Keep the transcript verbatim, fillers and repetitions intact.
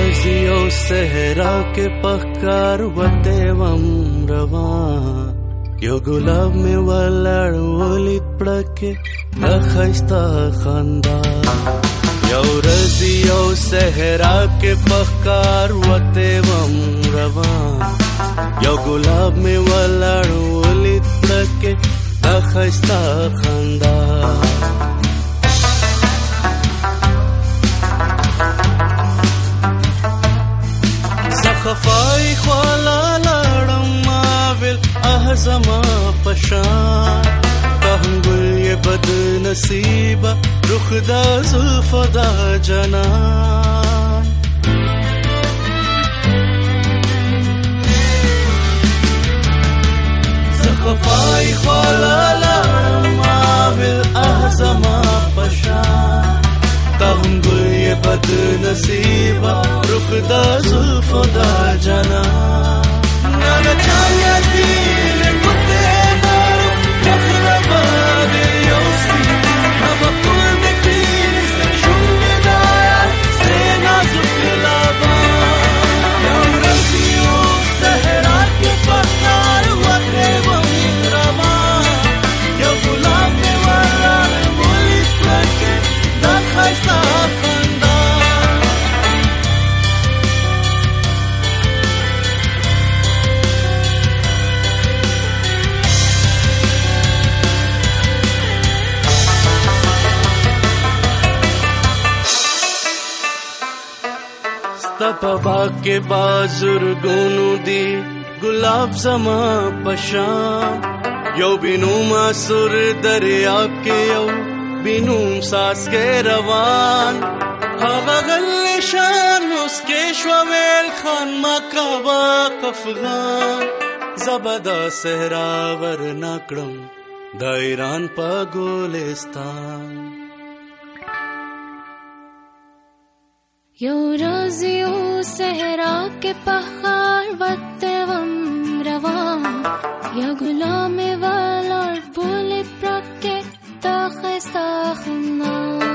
رزیو صحرا کې پکار وته وم روان یو ګلاب می ولړ ولید پړکه اخستا خندا یو رزیو صحرا کې پکار وته وم روان یو ګلاب می ولړ ولید پړکه اخستا خندا خفای خوالا لړم ماویل احزما پشان تهم گل یہ بد نصیبا رخ دا زلف دا جنان خفای خوالا لړم ماویل احزما پشان تهم گل یہ بد نصیبا رخ دا زلف دا جانا نانا چایا دل کتے دارو مخربا دیوسی اب کل دکلیس شنگ دایا سینا زکلابا یام رزیو سہرا کے پکار وقتے ومرما یا گلاب میں والا مولی پلکے دا خیسا تپا باغ کے بازرگونو دی گلاب زما پشان یو بینوم سر دریاب کے یو بینوم ساس کے روان هوا غل شان اس کے شویل خان مکابا افغان زبدا صحرا ورنا کړم د ایران په ګلستان یو رازیو صحرا کے پہاڑ وتے وم روان یا غلام والا بولے پرکے تا خستا خنا